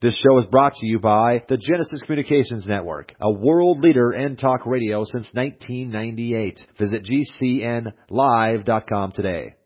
This show is brought to you by the Genesis Communications Network, a world leader in talk radio since 1998. Visit GCNlive.com today.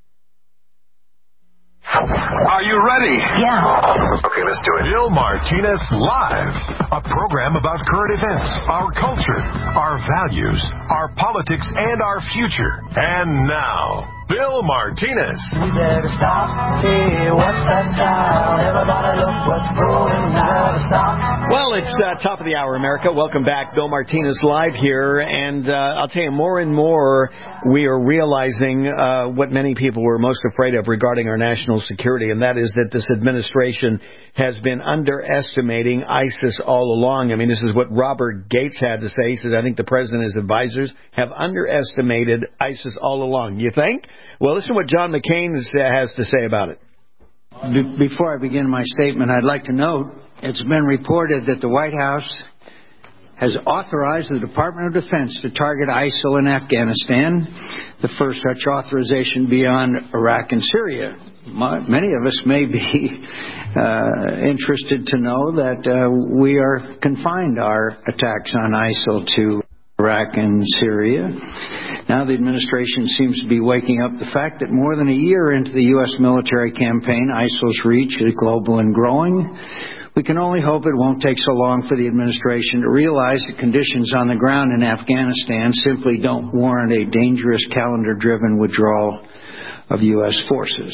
Are you ready? Yeah. Okay, let's do it. Bill Martinez Live, a program about current events, our culture, our values, our politics, and our future. And now, Bill Martinez. We better stop. Hey, what's that style? Everybody look what's growing. We better stop. Well, it's top of the hour, America. Welcome back. Bill Martinez Live here. And I'll tell you, more and more we are realizing what many people were most afraid of regarding our national security, and that is that this administration has been underestimating ISIS all along. I mean, this is what Robert Gates had to say. He said, I think the president and his advisors have underestimated ISIS all along. You think? Well, listen to what John McCain has to say about it. Before I begin my statement, I'd like to note it's been reported that the White House has authorized the Department of Defense to target ISIL in Afghanistan, the first such authorization beyond Iraq and Syria. Many of us may be interested to know that we are confined our attacks on ISIL to Iraq and Syria. Now the administration seems to be waking up the fact that more than a year into the U.S. military campaign, ISIL's reach is global and growing. We can only hope it won't take so long for the administration to realize that conditions on the ground in Afghanistan simply don't warrant a dangerous calendar-driven withdrawal of U.S. forces.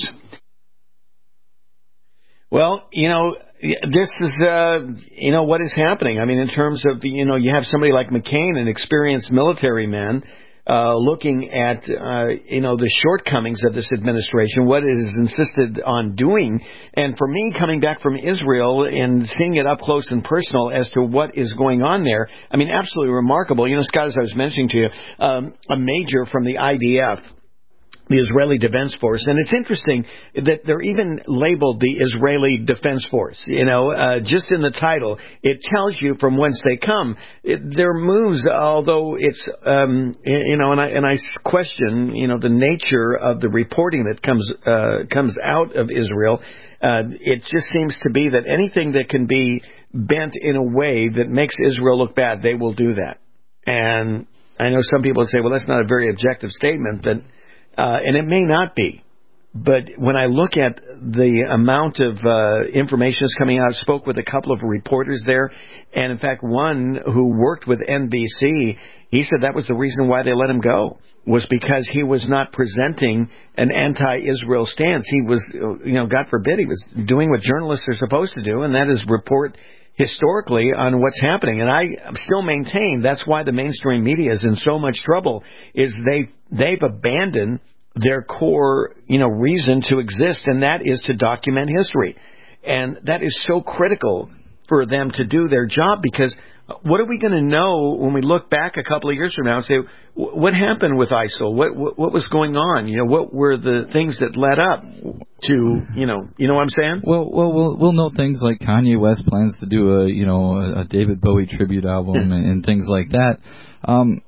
Well, this is, what is happening. I mean, in terms of, you have somebody like McCain, an experienced military man, looking at, the shortcomings of this administration, what it has insisted on doing. And for me, coming back from Israel and seeing it up close and personal as to what is going on there, I mean, absolutely remarkable. Scott, as I was mentioning to you, a major from the IDF, the Israeli Defense Force. And it's interesting that they're even labeled the Israeli Defense Force. Just in the title, it tells you from whence they come. Their moves, although it's, and I question, the nature of the reporting that comes out of Israel. It just seems to be that anything that can be bent in a way that makes Israel look bad, they will do that. And I know some people say, well, that's not a very objective statement, but and it may not be, but when I look at the amount of information that's coming out, I spoke with a couple of reporters there, and in fact, one who worked with NBC, he said that was the reason why they let him go, was because he was not presenting an anti-Israel stance. He was, God forbid, he was doing what journalists are supposed to do, and that is report historically on what's happening. And I still maintain that's why the mainstream media is in so much trouble, is they've abandoned their core, reason to exist, and that is to document history. And that is so critical for them to do their job, because what are we going to know when we look back a couple of years from now and say, what happened with ISIL? What was going on? What were the things that led up to, you know what I'm saying? Well, we'll know things like Kanye West plans to do a David Bowie tribute album and things like that. And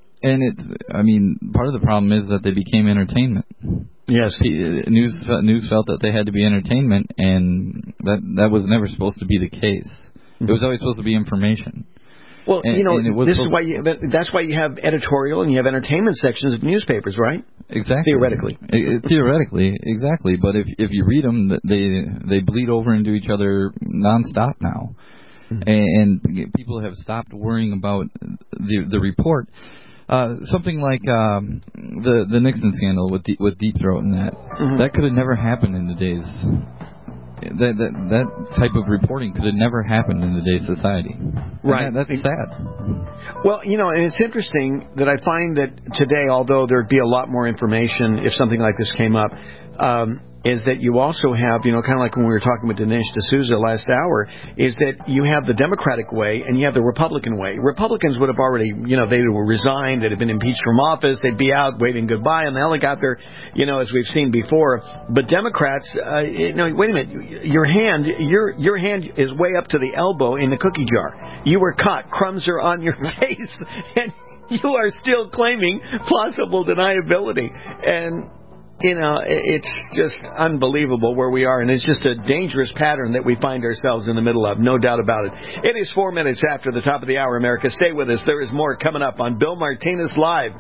part of the problem is that they became entertainment. Yes. News felt that they had to be entertainment, and that was never supposed to be the case. It was always supposed to be information. Well, this is why that's why you have editorial and you have entertainment sections of newspapers, right? Exactly. Theoretically, exactly. But if you read them, they bleed over into each other nonstop now, and people have stopped worrying about the report. Something like the Nixon scandal with Deep Throat and that could have never happened in the days. That type of reporting could have never happened in today's society. Right. That's sad. Well, and it's interesting that I find that today, although there'd be a lot more information if something like this came up, is that you also have, kind of like when we were talking with Dinesh D'Souza last hour, is that you have the Democratic way and you have the Republican way. Republicans would have already, they were resigned, they'd have been impeached from office, they'd be out waving goodbye on the helicopter, as we've seen before. But Democrats, wait a minute, your hand is way up to the elbow in the cookie jar. You were caught, crumbs are on your face, and you are still claiming plausible deniability. And It's just unbelievable where we are, and it's just a dangerous pattern that we find ourselves in the middle of, no doubt about it. It is 4 minutes after the top of the hour, America. Stay with us. There is more coming up on Bill Martinez Live.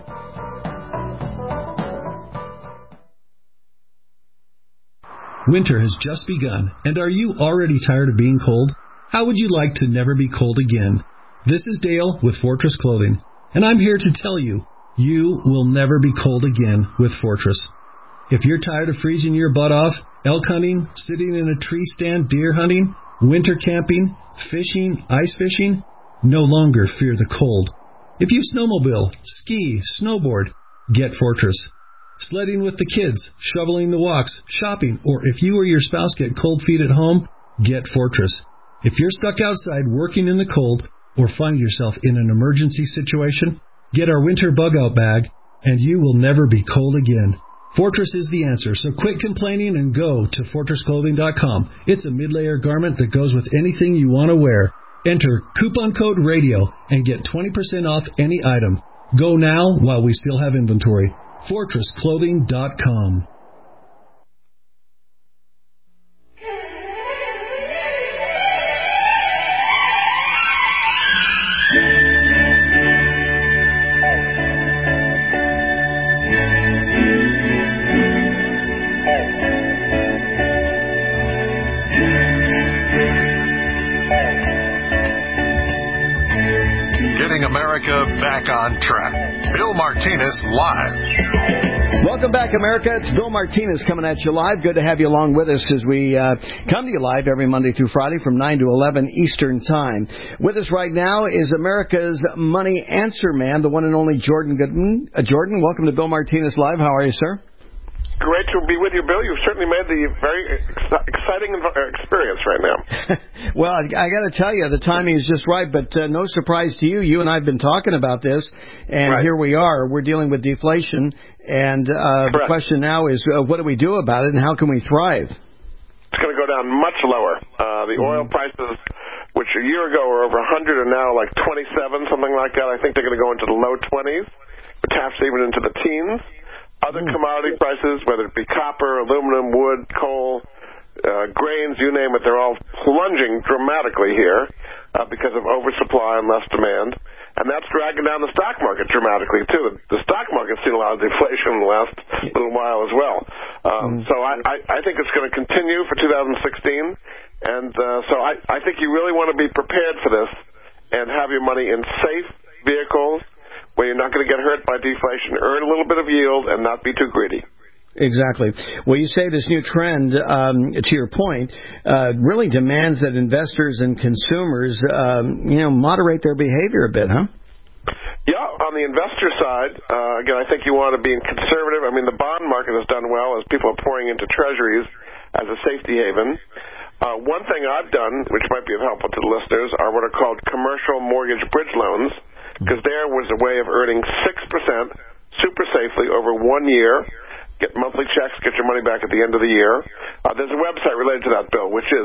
Winter has just begun, and are you already tired of being cold? How would you like to never be cold again? This is Dale with Fortress Clothing, and I'm here to tell you, you will never be cold again with Fortress. If you're tired of freezing your butt off, elk hunting, sitting in a tree stand, deer hunting, winter camping, fishing, ice fishing, no longer fear the cold. If you snowmobile, ski, snowboard, get Fortress. Sledding with the kids, shoveling the walks, shopping, or if you or your spouse get cold feet at home, get Fortress. If you're stuck outside working in the cold or find yourself in an emergency situation, get our winter bug-out bag, and you will never be cold again. Fortress is the answer, so quit complaining and go to FortressClothing.com. It's a mid-layer garment that goes with anything you want to wear. Enter coupon code RADIO and get 20% off any item. Go now while we still have inventory. FortressClothing.com. Getting America back on track. Bill Martinez Live. Welcome back, America. It's Bill Martinez coming at you live. Good to have you along with us as we come to you live every Monday through Friday from 9 to 11 Eastern Time. With us right now is America's Money Answer Man, the one and only Jordan Goodman. Jordan, welcome to Bill Martinez Live. How are you, sir? Great to be with you, Bill. You've certainly made the very exciting experience right now. Well, I got to tell you, the timing is just right, but no surprise to you. You and I have been talking about this, and Here we are. We're dealing with deflation, and the question now is, what do we do about it, and how can we thrive? It's going to go down much lower. The oil prices, which a year ago were over 100, are now like 27, something like that. I think they're going to go into the low 20s, perhaps even into the teens. Other commodity prices, whether it be copper, aluminum, wood, coal, grains, you name it, they're all plunging dramatically here because of oversupply and less demand. And that's dragging down the stock market dramatically, too. The stock market's seen a lot of deflation in the last little while as well. So I think it's going to continue for 2016. And so I think you really want to be prepared for this and have your money in safe vehicles where you're not going to get hurt by deflation, earn a little bit of yield, and not be too greedy. Exactly. Well, you say this new trend, to your point, really demands that investors and consumers, moderate their behavior a bit, huh? Yeah, on the investor side, again, I think you want to be conservative. I mean, the bond market has done well as people are pouring into treasuries as a safety haven. One thing I've done, which might be helpful to the listeners, are what are called commercial mortgage bridge loans, because there was a way of earning 6% super safely over 1 year, get monthly checks, get your money back at the end of the year. There's a website related to that, Bill, which is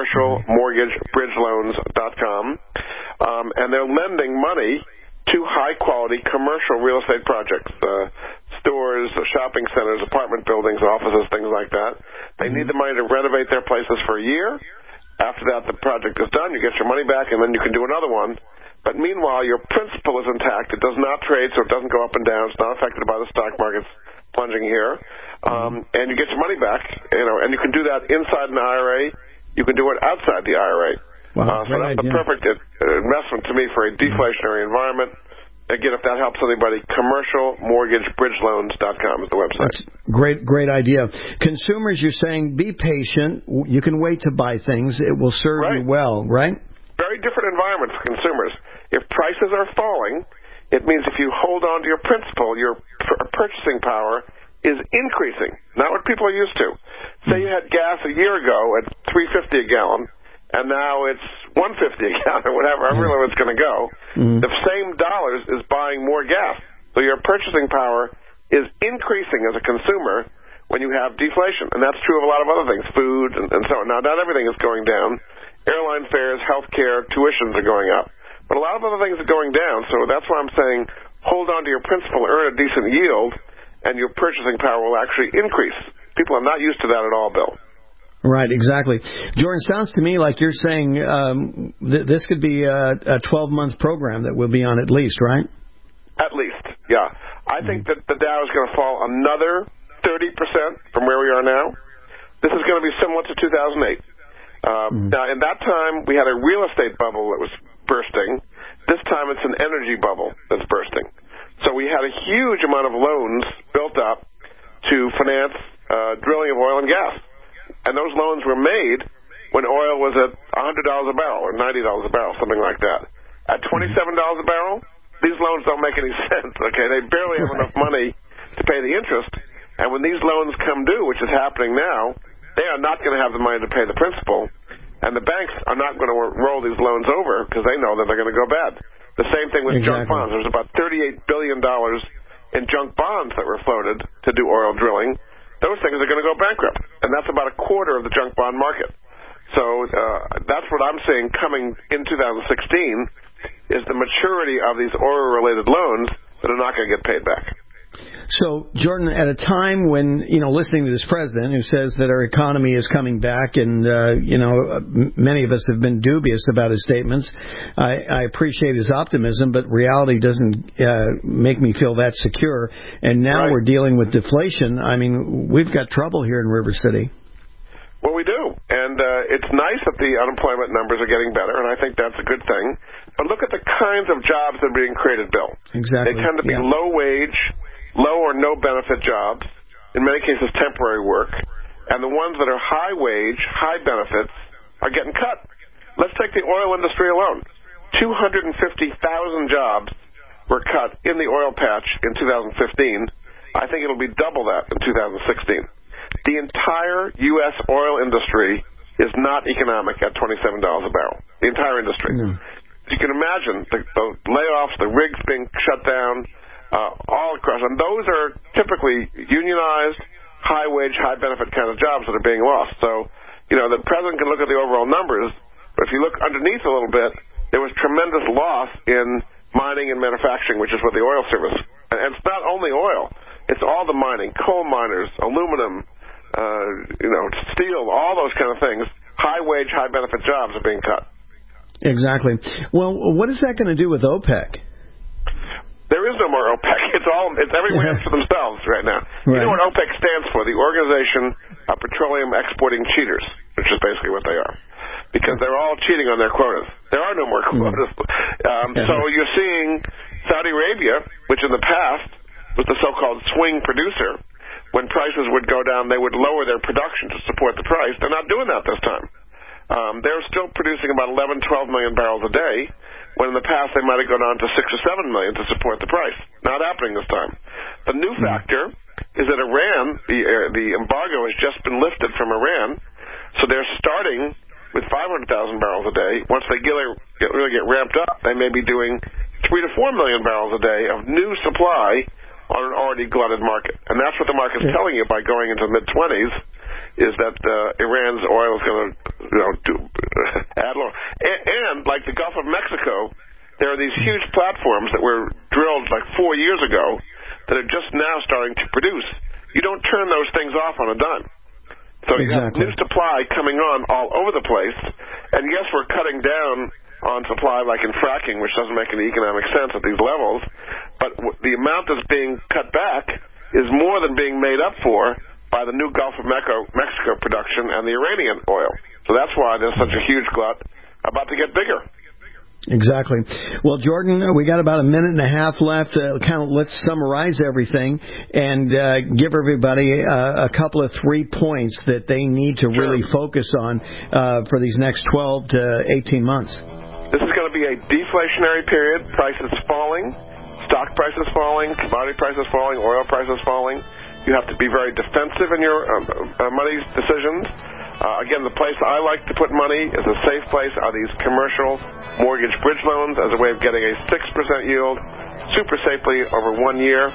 commercialmortgagebridgeloans.com, and they're lending money to high-quality commercial real estate projects, stores, shopping centers, apartment buildings, offices, things like that. They need the money to renovate their places for a year. After that, the project is done. You get your money back, and then you can do another one. But meanwhile, your principal is intact. It does not trade, so it doesn't go up and down. It's not affected by the stock markets plunging here. And you get your money back, and you can do that inside an IRA. You can do it outside the IRA. Wow, so that's the perfect investment to me for a deflationary environment. Again, if that helps anybody, commercialmortgagebridgeloans.com is the website. That's great idea. Consumers, you're saying, be patient. You can wait to buy things. It will serve you well, right? Very different environment for consumers. If prices are falling, it means if you hold on to your principal, your purchasing power is increasing, not what people are used to. Say you had gas a year ago at $3.50 a gallon, and now it's $1.50 a gallon or whatever, I don't know where it's going to go. The same dollars is buying more gas. So your purchasing power is increasing as a consumer when you have deflation. And that's true of a lot of other things, food and so on. Now, not everything is going down. Airline fares, health care, tuitions are going up. But a lot of other things are going down. So that's why I'm saying hold on to your principal, earn a decent yield, and your purchasing power will actually increase. People are not used to that at all, Bill. Right, exactly. Jordan, sounds to me like you're saying this could be a 12-month program that we'll be on at least, right? At least, yeah. I think that the Dow is going to fall another 30% from where we are now. This is going to be similar to 2008. Now, in that time, we had a real estate bubble that was bursting. This time, it's an energy bubble that's bursting. So we had a huge amount of loans built up to finance drilling of oil and gas. And those loans were made when oil was at $100 a barrel or $90 a barrel, something like that. At $27 a barrel, these loans don't make any sense, okay? They barely have enough money to pay the interest. And when these loans come due, which is happening now, they are not going to have the money to pay the principal. And the banks are not going to roll these loans over because they know that they're going to go bad. The same thing with junk bonds. There's about $38 billion in junk bonds that were floated to do oil drilling. Those things are going to go bankrupt, and that's about a quarter of the junk bond market. So that's what I'm seeing coming in 2016 is the maturity of these oil-related loans that are not going to get paid back. So, Jordan, at a time when, listening to this president who says that our economy is coming back and, many of us have been dubious about his statements, I appreciate his optimism, but reality doesn't make me feel that secure. And now we're dealing with deflation. I mean, we've got trouble here in River City. Well, we do. And it's nice that the unemployment numbers are getting better, and I think that's a good thing. But look at the kinds of jobs that are being created, Bill. Exactly. They tend to be low-wage, low or no-benefit jobs, in many cases temporary work, and the ones that are high-wage, high benefits are getting cut. Let's take the oil industry alone. 250,000 jobs were cut in the oil patch in 2015. I think it'll be double that in 2016. The entire U.S. oil industry is not economic at $27 a barrel. The entire industry. You can imagine the layoffs, the rigs being shut down, all across. And those are typically unionized, high-wage, high-benefit kind of jobs that are being lost. So, the president can look at the overall numbers, but if you look underneath a little bit, there was tremendous loss in mining and manufacturing, which is what the oil service. And it's not only oil. It's all the mining, coal miners, aluminum, steel, all those kind of things. High-wage, high-benefit jobs are being cut. Exactly. Well, what is that going to do with OPEC? There is no more OPEC. It's everywhere for themselves right now. Right. You know what OPEC stands for? The Organization of Petroleum Exporting Cheaters, which is basically what they are. Because they're all cheating on their quotas. There are no more quotas. So you're seeing Saudi Arabia, which in the past was the so-called swing producer. When prices would go down, they would lower their production to support the price. They're not doing that this time. They're still producing about 11, 12 million barrels a day, when in the past they might have gone on to 6 or 7 million to support the price. Not happening this time. The new factor is that Iran, the embargo has just been lifted from Iran, so they're starting with 500,000 barrels a day. Once they really get ramped up, they may be doing 3 to 4 million barrels a day of new supply on an already glutted market. And that's what the market's telling you by going into the mid-20s, is that Iran's oil is going to add lower. And like the Gulf of Mexico, there are these huge platforms that were drilled like 4 years ago that are just now starting to produce. You don't turn those things off on a dime. So you have new supply coming on all over the place. And yes, we're cutting down on supply like in fracking, which doesn't make any economic sense at these levels. But the amount that's being cut back is more than being made up for by the new Gulf of Mexico production and the Iranian oil. So that's why there's such a huge glut about to get bigger. Exactly. Well, Jordan, we got about a minute and a half left. Let's summarize everything and give everybody a couple of 3 points that they need to really focus on for these next 12 to 18 months. This is going to be a deflationary period. Prices falling, stock prices falling, commodity prices falling, oil prices falling. You have to be very defensive in your money decisions. Again, the place I like to put money is a safe place are these commercial mortgage bridge loans as a way of getting a 6% yield super safely over 1 year.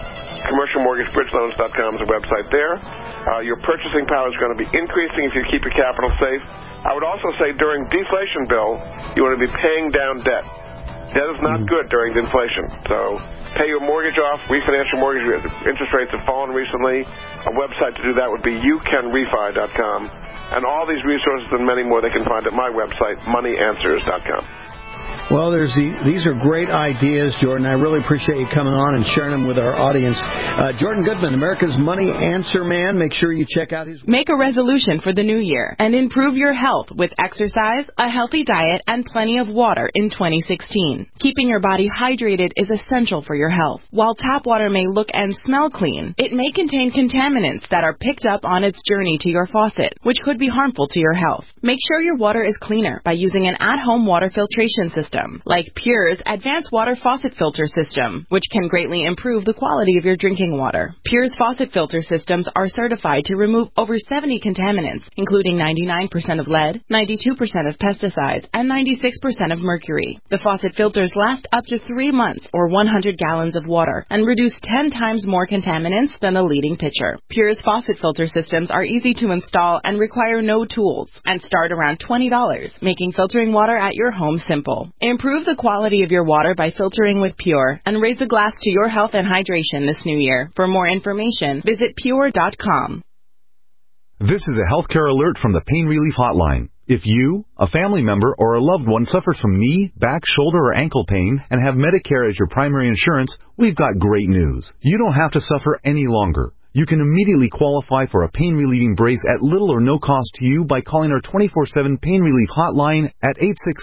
CommercialMortgageBridgeLoans.com is a website there. Your purchasing power is going to be increasing if you keep your capital safe. I would also say during deflation, Bill, you want to be paying down debt. That is not good during the inflation. So pay your mortgage off, refinance your mortgage. Interest rates have fallen recently. A website to do that would be youcanrefi.com. And all these resources and many more they can find at my website, moneyanswers.com. Well, these are great ideas, Jordan. I really appreciate you coming on and sharing them with our audience. Jordan Goodman, America's Money Answer Man. Make sure you check out his... Make a resolution for the new year and improve your health with exercise, a healthy diet, and plenty of water in 2016. Keeping your body hydrated is essential for your health. While tap water may look and smell clean, it may contain contaminants that are picked up on its journey to your faucet, which could be harmful to your health. Make sure your water is cleaner by using an at-home water filtration system, like Pure's Advanced Water Faucet Filter System, which can greatly improve the quality of your drinking water. Pure's faucet filter systems are certified to remove over 70 contaminants, including 99% of lead, 92% of pesticides, and 96% of mercury. The faucet filters last up to 3 months or 100 gallons of water and reduce 10 times more contaminants than the leading pitcher. Pure's faucet filter systems are easy to install and require no tools and start around $20, making filtering water at your home simple. Improve the quality of your water by filtering with Pure and raise a glass to your health and hydration this new year. For more information, visit pure.com. This is a healthcare alert from the Pain Relief Hotline. If you, a family member, or a loved one suffers from knee, back, shoulder, or ankle pain and have Medicare as your primary insurance, we've got great news. You don't have to suffer any longer. You can immediately qualify for a pain-relieving brace at little or no cost to you by calling our 24/7 Pain Relief Hotline at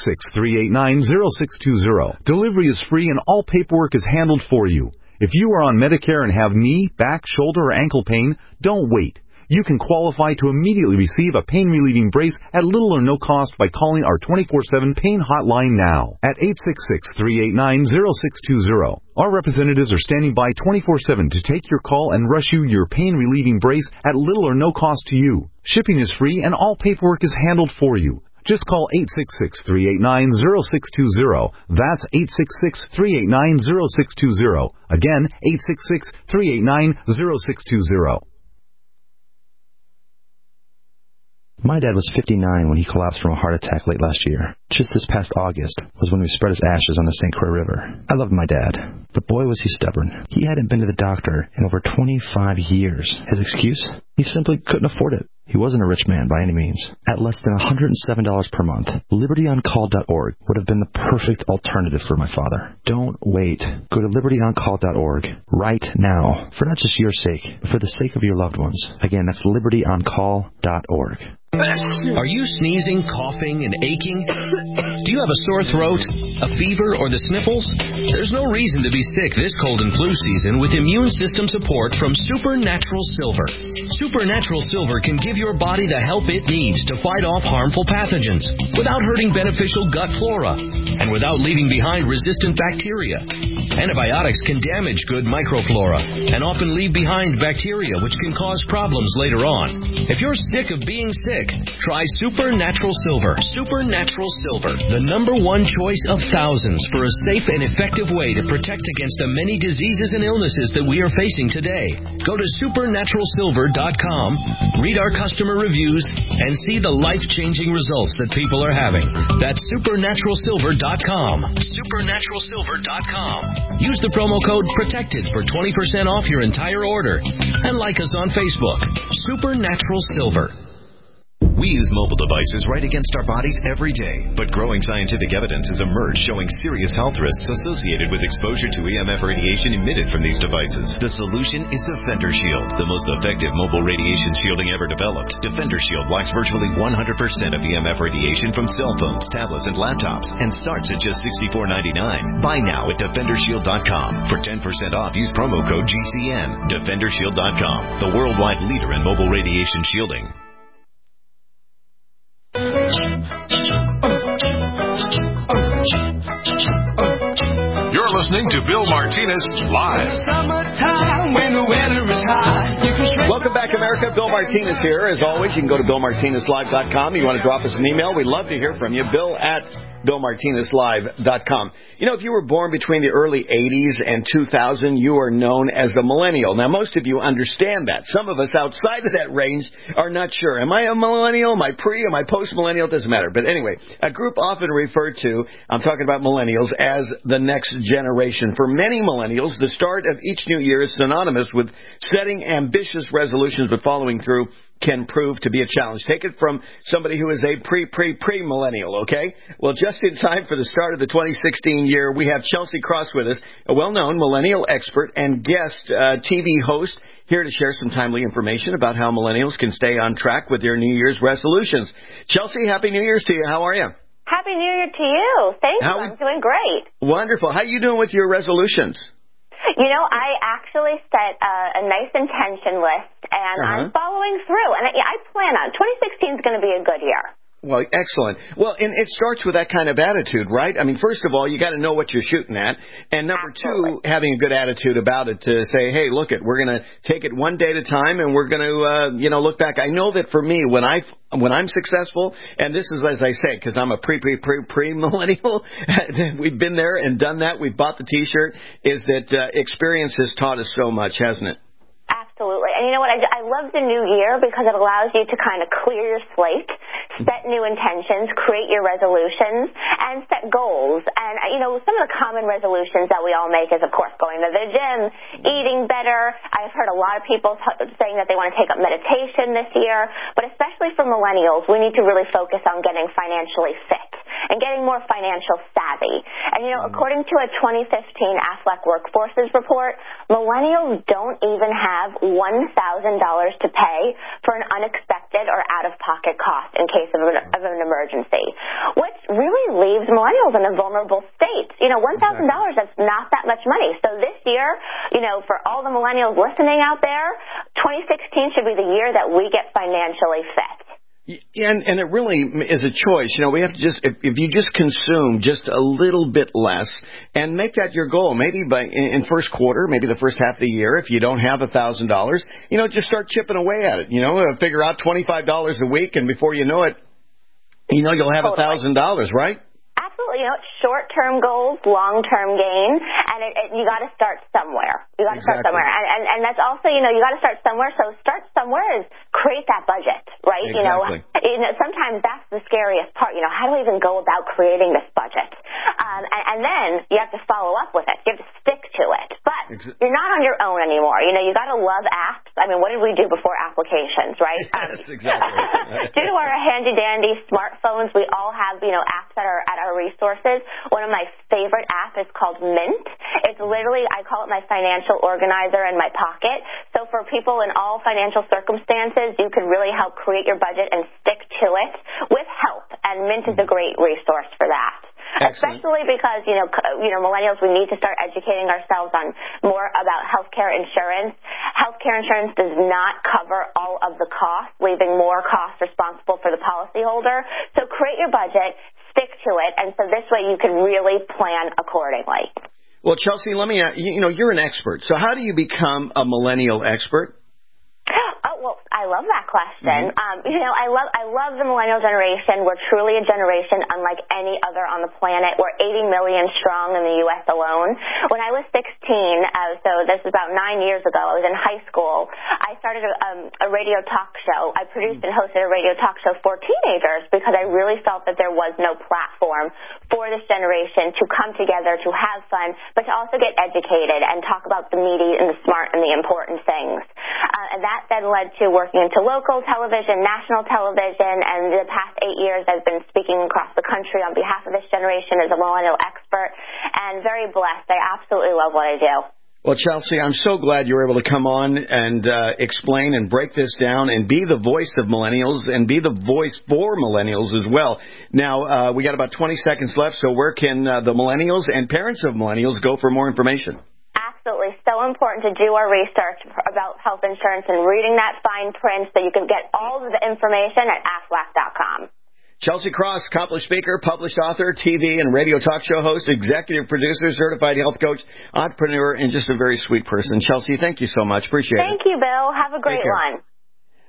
866-389-0620. Delivery is free and all paperwork is handled for you. If you are on Medicare and have knee, back, shoulder, or ankle pain, don't wait. You can qualify to immediately receive a pain-relieving brace at little or no cost by calling our 24/7 Pain Hotline now at 866-389-0620. Our representatives are standing by 24/7 to take your call and rush you your pain-relieving brace at little or no cost to you. Shipping is free and all paperwork is handled for you. Just call 866-389-0620. That's 866-389-0620. Again, 866-389-0620. My dad was 59 when he collapsed from a heart attack late last year. Just this past August was when we spread his ashes on the St. Croix River. I loved my dad, but boy was he stubborn. He hadn't been to the doctor in over 25 years. His excuse? He simply couldn't afford it. He wasn't a rich man by any means. At less than $107 per month, LibertyOnCall.org would have been the perfect alternative for my father. Don't wait. Go to LibertyOnCall.org right now, for not just your sake, but for the sake of your loved ones. Again, that's LibertyOnCall.org. Are you sneezing, coughing, and aching? Do you have a sore throat, a fever, or the sniffles? There's no reason to be sick this cold and flu season with immune system support from Supernatural Silver. Supernatural Silver can give your body the help it needs to fight off harmful pathogens without hurting beneficial gut flora and without leaving behind resistant bacteria. Antibiotics can damage good microflora and often leave behind bacteria which can cause problems later on. If you're sick of being sick, try Supernatural Silver. Supernatural Silver, the #1 choice of thousands for a safe and effective way to protect against the many diseases and illnesses that we are facing today. Go to supernaturalsilver.com, read our customer reviews, and see the life-changing results that people are having. That's supernaturalsilver.com. Supernaturalsilver.com. Use the promo code PROTECTED for 20% off your entire order. And like us on Facebook. Supernatural Silver. We use mobile devices right against our bodies every day, but growing scientific evidence has emerged showing serious health risks associated with exposure to EMF radiation emitted from these devices. The solution is Defender Shield, the most effective mobile radiation shielding ever developed. Defender Shield blocks virtually 100% of EMF radiation from cell phones, tablets, and laptops, and starts at just $64.99. Buy now at DefenderShield.com. For 10% off, use promo code GCN. DefenderShield.com, the worldwide leader in mobile radiation shielding. You're listening to Bill Martinez Live. Welcome back, America. Bill Martinez here. As always, you can go to BillMartinezLive.com. You want to drop us an email? We'd love to hear from you. Bill at BillMartinezLive.com. You know, if you were born between the early 80s and 2000, you are known as the millennial. Now, most of you understand that. Some of us outside of that range are not sure. Am I a millennial? Am I pre? Am I post-millennial? It doesn't matter. But anyway, a group often referred to, I'm talking about millennials, as the next generation. For many millennials, the start of each new year is synonymous with setting ambitious resolutions, but following through can prove to be a challenge. Take it from somebody who is a pre-millennial, okay? Well, just in time for the start of the 2016 year, we have Chelsea Cross with us, a well-known millennial expert and guest TV host, here to share some timely information about how millennials can stay on track with their New Year's resolutions. Chelsea, Happy New Year's to you. How are you? Happy New Year to you. Thank you. I'm doing great. Wonderful. How are you doing with your resolutions? You know, I actually set a nice intention list, and I'm following through. And I plan on 2016 is going to be a good year. Well, excellent. Well, and it starts with that kind of attitude, right? I mean, first of all, you got to know what you're shooting at. And number two, having a good attitude about it to say, hey, look, we're going to take it one day at a time, and we're going to, look back. I know that for me, when I'm successful, and this is, as I say, because I'm a pre-millennial, we've been there and done that. We've bought the T-shirt, is that experience has taught us so much, hasn't it? Absolutely. And you know what? I love the new year because it allows you to kind of clear your slate, set new intentions, create your resolutions, and set goals. And, some of the common resolutions that we all make is, of course, going to the gym, eating better. I've heard a lot of people saying that they want to take up meditation this year. But especially for millennials, we need to really focus on getting financially fit and getting more financial savvy. And, according to a 2015 Aflac Workforces report, millennials don't even have $1,000 to pay for an unexpected or out-of-pocket cost in case of an emergency, which really leaves millennials in a vulnerable state. $1,000, that's not that much money. So this year, for all the millennials listening out there, 2016 should be the year that we get financially fit. And it really is a choice. We have to if you just consume just a little bit less and make that your goal, maybe in first quarter, maybe the first half of the year, if you don't have $1,000, just start chipping away at it. Figure out $25 a week, and before you know it, you'll have $1,000, right? Absolutely. Short-term goals, long-term gain, and you got to start somewhere. You got to start somewhere, and that's also, you got to start somewhere. So start somewhere is create that budget, right? Exactly. Sometimes that's the scariest part. How do I even go about creating this budget? And then you have to follow up with it. You have to stick to it. But you're not on your own anymore. You got to love apps. I mean, what did we do before applications, right? Yes, exactly. Due to our handy-dandy smartphones, we all have, apps that are at our resources. One of my favorite apps is called Mint. It's literally, I call it my financial organizer in my pocket. So for people in all financial circumstances, you can really help create your budget and stick to it with help. And Mint is a great resource for that. Excellent. Especially because, millennials, we need to start educating ourselves on more about healthcare insurance. Healthcare insurance does not cover all of the costs, leaving more costs responsible for the policyholder. So create your budget, stick to it, and so this way you can really plan accordingly. Well, Chelsea, let me ask, you're an expert. So how do you become a millennial expert? Oh, well, I love that question. I love the millennial generation. We're truly a generation unlike any other on the planet. We're 80 million strong in the U.S. alone. When I was 16, so this is about 9 years ago, I was in high school, I started a radio talk show. I produced and hosted a radio talk show for teenagers because I really felt that there was no platform for this generation to come together, to have fun, but to also get educated and talk about the meaty and the smart and the important things. And that then led to working into local television, national television, and the past 8 years I've been speaking across the country on behalf of this generation as a millennial expert, and very blessed. I absolutely love what I do. Well, Chelsea, I'm so glad you were able to come on and explain and break this down and be the voice of millennials and be the voice for millennials as well. Now, we got about 20 seconds left, so where can the millennials and parents of millennials go for more information? Absolutely. So important to do our research about health insurance and reading that fine print so you can get all of the information at aflac.com. Chelsea Cross, accomplished speaker, published author, TV and radio talk show host, executive producer, certified health coach, entrepreneur, and just a very sweet person. Chelsea, thank you so much. Appreciate it. Thank you, Bill. Have a great one.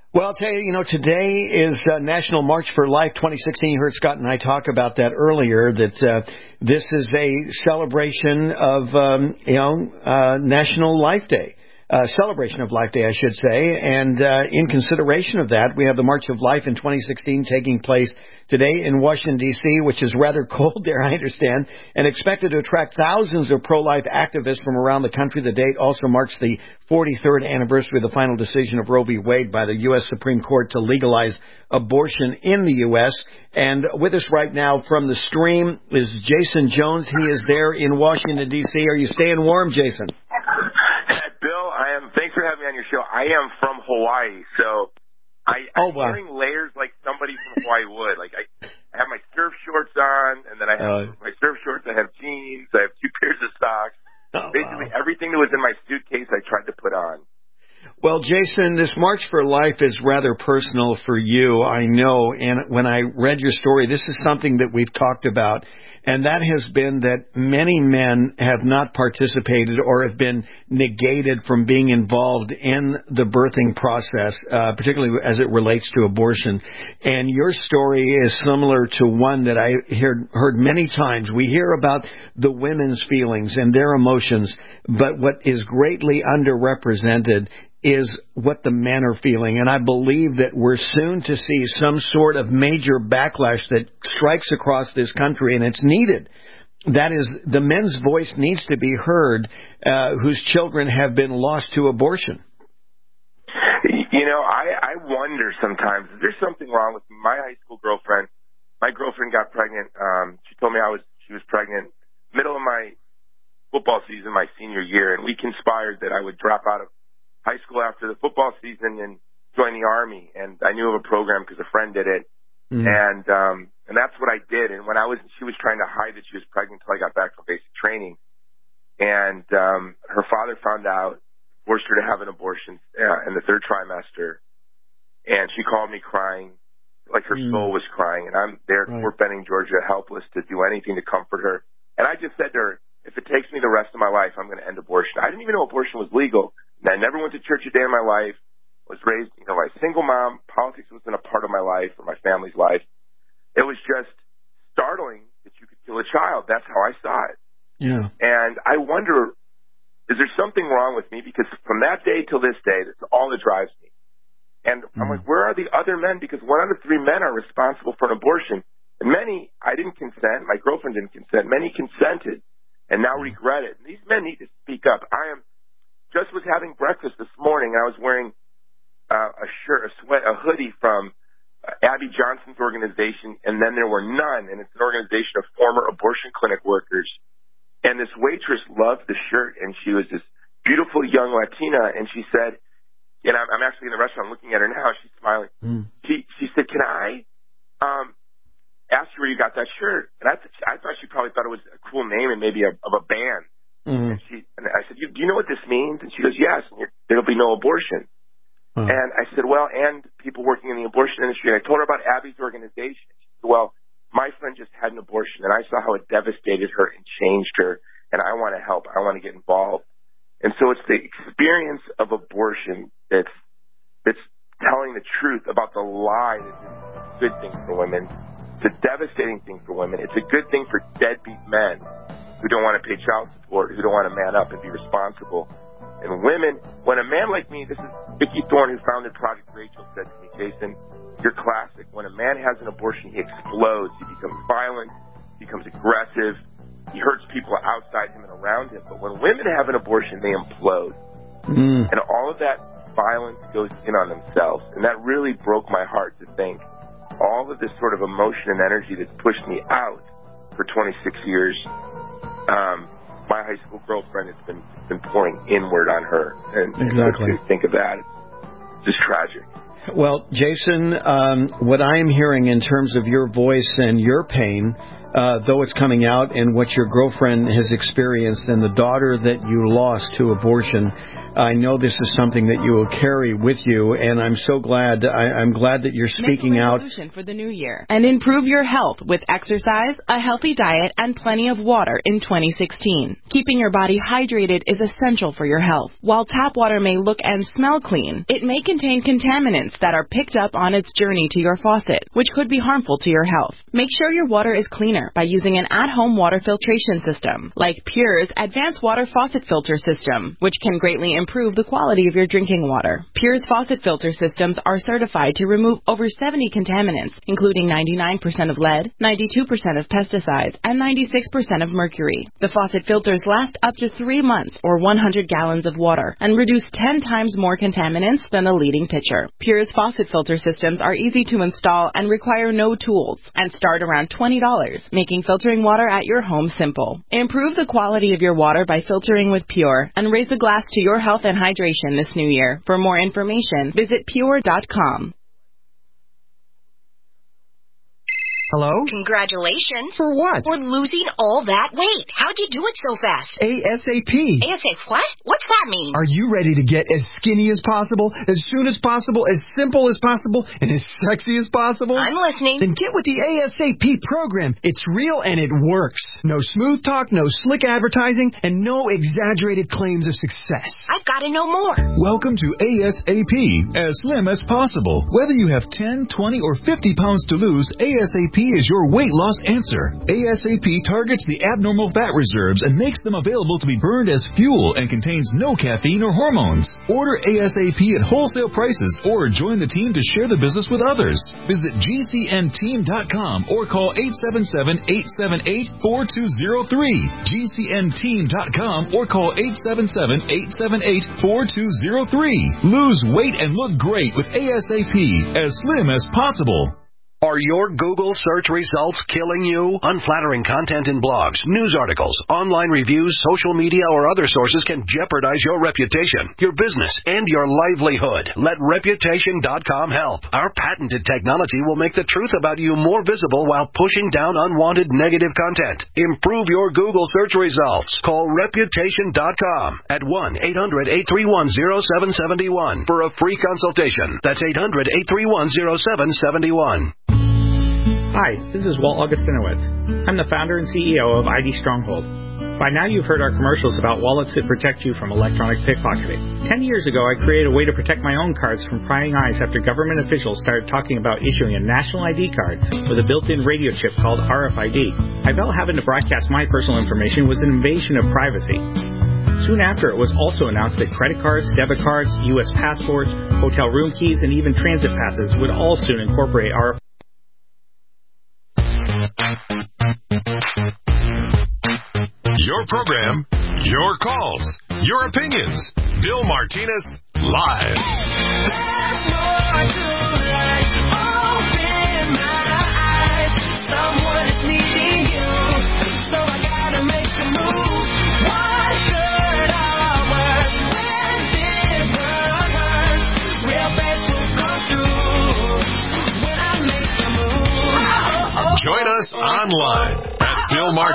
Well, I'll tell you, today is National March for Life 2016. You heard Scott and I talk about that earlier, that this is a celebration of, National Life Day. Celebration of Life Day, I should say. And in consideration of that, we have the March of Life in 2016 taking place today in Washington, D.C., which is rather cold there, I understand, and expected to attract thousands of pro-life activists from around the country. The date also marks the 43rd anniversary of the final decision of Roe v. Wade by the U.S. Supreme Court to legalize abortion in the U.S. And with us right now from the stream is Jason Jones. He is there in Washington, D.C. Are you staying warm, Jason? Bill, thanks for having me on your show. I am from Hawaii, so I'm wearing layers like somebody from Hawaii would. Like I have my surf shorts on, and then I have my surf shorts. I have jeans. I have 2 pairs of socks. Basically, everything that was in my suitcase, I tried to put on. Well, Jason, this March for Life is rather personal for you, I know. And when I read your story, this is something that we've talked about. And that has been that many men have not participated or have been negated from being involved in the birthing process, particularly as it relates to abortion. And your story is similar to one that I heard many times. We hear about the women's feelings and their emotions, but what is greatly underrepresented is what the men are feeling. And I believe that we're soon to see some sort of major backlash that strikes across this country, and it's needed. That is, the men's voice needs to be heard whose children have been lost to abortion. I wonder sometimes, is there something wrong with my high school girlfriend? My girlfriend got pregnant. She told me she was pregnant middle of my football season, my senior year, and we conspired that I would drop out of high school after the football season and join the Army. And I knew of a program because a friend did it. And that's what I did. And when she was trying to hide that she was pregnant until I got back from basic training. And her father found out, forced her to have an abortion in the 3rd trimester. And she called me crying, like her soul was crying. And I'm there at Fort Benning, Georgia, helpless to do anything to comfort her. And I just said to her, if it takes me the rest of my life, I'm going to end abortion. I didn't even know abortion was legal. And I never went to church a day in my life. Was raised, by a single mom. Politics wasn't a part of my life or my family's life. It was just startling that you could kill a child. That's how I saw it. Yeah. And I wonder, is there something wrong with me? Because from that day till this day, that's all that drives me. And I'm like, where are the other men? Because 1 out of 3 men are responsible for an abortion. And many, I didn't consent. My girlfriend didn't consent. Many consented and now regret it. And these men need to speak up. Just was having breakfast this morning, and I was wearing a hoodie from Abby Johnson's organization, and then there were none, and it's an organization of former abortion clinic workers. And this waitress loved the shirt, and she was this beautiful young Latina, and she said, and I'm actually in the restaurant looking at her now, she's smiling. She said, can I ask you where you got that shirt? And I thought she probably thought it was a cool name and maybe of a band. And I said, do you know what this means? And she goes, yes, there'll be no abortion. And I said, well, and people working in the abortion industry. And I told her about Abby's organization. She said, well, my friend just had an abortion, and I saw how it devastated her and changed her, and I want to help. I want to get involved. And so it's the experience of abortion that's telling the truth about the lie that is a good thing for women. It's a devastating thing for women. It's a good thing for deadbeat men who don't want to pay child support, who don't want to man up and be responsible. And women, when a man like me, this is Vicki Thorne, who founded Project Rachel, said to me, Jason, you're classic. When a man has an abortion, he explodes. He becomes violent, becomes aggressive. He hurts people outside him and around him. But when women have an abortion, they implode. And all of that violence goes in on themselves. And that really broke my heart to think all of this sort of emotion and energy that's pushed me out for 26 years. My high school girlfriend has been pouring inward on her. And exactly. To think of that, it's just tragic. Well, Jason, what I am hearing in terms of your voice and your pain though it's coming out, and what your girlfriend has experienced and the daughter that you lost to abortion. I know this is something that you will carry with you, and I'm so glad. I'm glad that you're speaking out. Make a resolution for the new year and improve your health with exercise, a healthy diet, and plenty of water in 2016. Keeping your body hydrated is essential for your health. While tap water may look and smell clean, it may contain contaminants that are picked up on its journey to your faucet, which could be harmful to your health. Make sure your water is cleaner by using an at-home water filtration system, like Pure's Advanced Water Faucet Filter System, which can greatly improve the quality of your drinking water. Pure's faucet filter systems are certified to remove over 70 contaminants, including 99% of lead, 92% of pesticides, and 96% of mercury. The faucet filters last up to 3 months or 100 gallons of water and reduce 10 times more contaminants than the leading pitcher. Pure's faucet filter systems are easy to install and require no tools and start around $20, making filtering water at your home simple. Improve the quality of your water by filtering with Pure and raise a glass to your health and hydration this new year. For more information, visit pure.com. Hello? Congratulations. For what? For losing all that weight. How'd you do it so fast? ASAP. ASAP what? What's that mean? Are you ready to get as skinny as possible, as soon as possible, as simple as possible, and as sexy as possible? I'm listening. Then get with the ASAP program. It's real and it works. No smooth talk, no slick advertising, and no exaggerated claims of success. I've got to know more. Welcome to ASAP, as slim as possible. Whether you have 10, 20, or 50 pounds to lose, ASAP is your weight loss answer. ASAP targets the abnormal fat reserves and makes them available to be burned as fuel and contains no caffeine or hormones. Order ASAP at wholesale prices or join the team to share the business with others. Visit GCNteam.com or call 877-878-4203. GCNteam.com or call 877-878-4203. Lose weight and look great with ASAP, as slim as possible. Are your Google search results killing you? Unflattering content in blogs, news articles, online reviews, social media, or other sources can jeopardize your reputation, your business, and your livelihood. Let Reputation.com help. Our patented technology will make the truth about you more visible while pushing down unwanted negative content. Improve your Google search results. Call Reputation.com at 1-800-831-0771 for a free consultation. That's 800-831-0771. Hi, this is Walt Augustinowicz. I'm the founder and CEO of ID Stronghold. By now you've heard our commercials about wallets that protect you from electronic pickpocketing. 10 years ago, I created a way to protect my own cards from prying eyes after government officials started talking about issuing a national ID card with a built-in radio chip called RFID. I felt having to broadcast my personal information was an invasion of privacy. Soon after, it was also announced that credit cards, debit cards, U.S. passports, hotel room keys, and even transit passes would all soon incorporate RFID. Your program, your calls, your opinions. Bill Martinez, live. Join us online at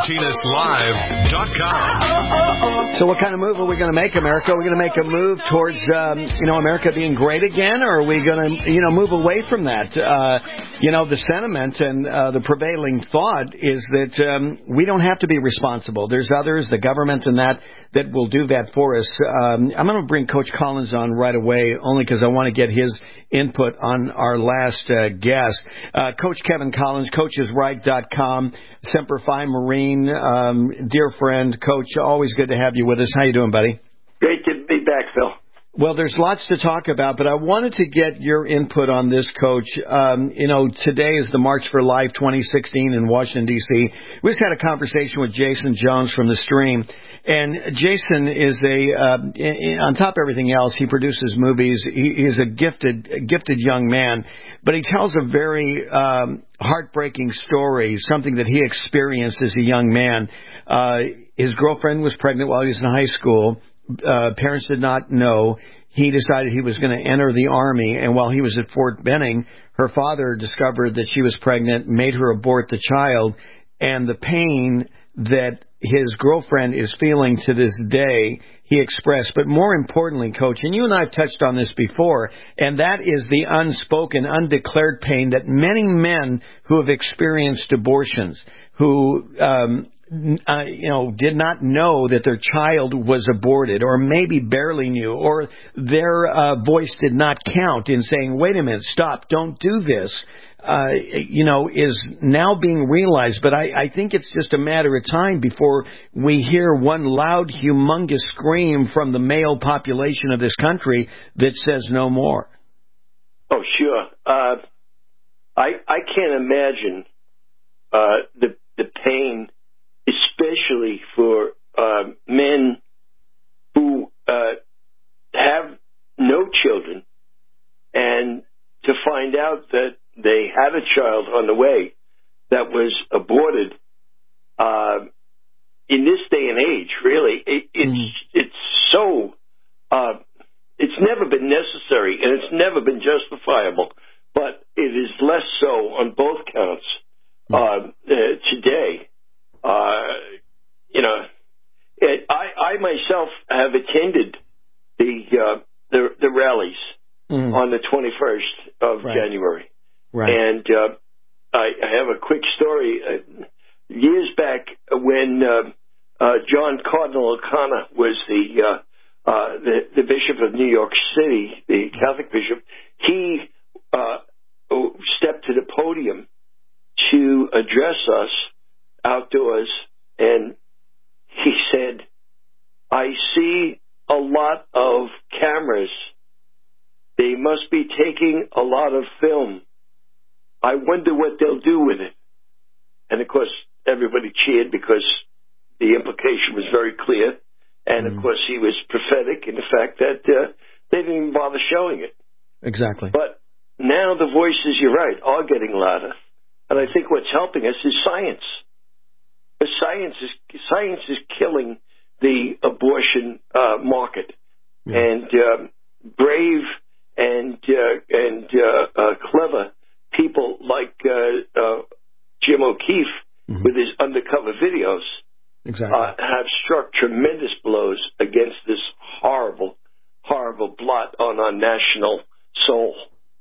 BillMartinezLive.com. So what kind of move are we going to make, America? Are we going to make a move towards, America being great again, or are we going to, move away from that? The sentiment and the prevailing thought is that we don't have to be responsible. There's others, the government and that will do that for us. I'm going to bring Coach Collins on right away, only because I want to get his input on our last guest. Coach Kevin Collins, CoachesRight.com, Semper Fi Marine, dear friend, Coach, always good to have you with us. How you doing, buddy? Great to be back, Phil. Well, there's lots to talk about, but I wanted to get your input on this, Coach. Today is the March for Life 2016 in Washington, D.C. We just had a conversation with Jason Jones from The Stream, and Jason is on top of everything else, he produces movies. He's a gifted young man, but he tells a very heartbreaking story, something that he experienced as a young man. His girlfriend was pregnant while he was in high school. Parents did not know. He decided he was going to enter the Army, and while he was at Fort Benning, her father discovered that she was pregnant, made her abort the child, and the pain that his girlfriend is feeling to this day, he expressed. But more importantly, Coach, and you and I have touched on this before, and that is the unspoken, undeclared pain that many men who have experienced abortions, who did not know that their child was aborted, or maybe barely knew, or their voice did not count in saying, wait a minute, stop, don't do this, is now being realized. But I think it's just a matter of time before we hear one loud, humongous scream from the male population of this country that says no more. Oh, sure. I can't imagine the pain, especially for men who have no children, and to find out that they had a child on the way that was aborted. In this day and age, really, it's so it's never been necessary, and it's never been justifiable, but it is less so on both counts today. I myself have attended the rallies on the 21st of January. Right. And I have a quick story. Years back, when John Cardinal O'Connor was the bishop of New York City, the Catholic bishop, he stepped to the podium to address us outdoors, and he said, I see a lot of cameras. They must be taking a lot of film. I wonder what they'll do with it. And, of course, everybody cheered because the implication was very clear. And, of course, he was prophetic in the fact that they didn't even bother showing it. Exactly. But now the voices, you're right, are getting louder. And I think what's helping us is science. But science is killing the abortion market. Yeah. And brave and clever people like Jim O'Keefe with his undercover videos have struck tremendous blows against this horrible, horrible blot on our national soul.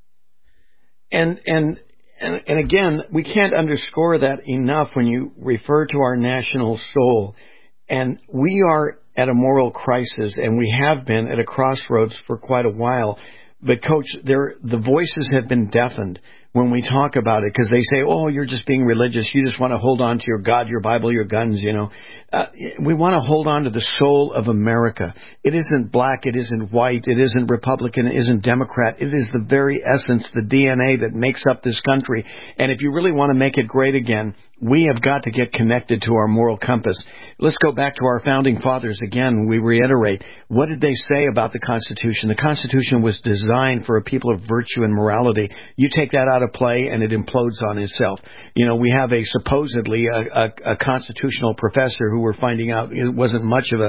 And again, we can't underscore that enough when you refer to our national soul. And we are at a moral crisis, and we have been at a crossroads for quite a while. But, Coach, the voices have been deafened when we talk about it, because they say, oh, you're just being religious. You just want to hold on to your God, your Bible, your guns, we want to hold on to the soul of America. It isn't black. It isn't white. It isn't Republican. It isn't Democrat. It is the very essence, the DNA that makes up this country. And if you really want to make it great again, we have got to get connected to our moral compass. Let's go back to our founding fathers again. We reiterate, what did they say about the Constitution? The Constitution was designed for a people of virtue and morality. You take that out of play and it implodes on itself. We have supposedly a constitutional professor who we're finding out it wasn't much of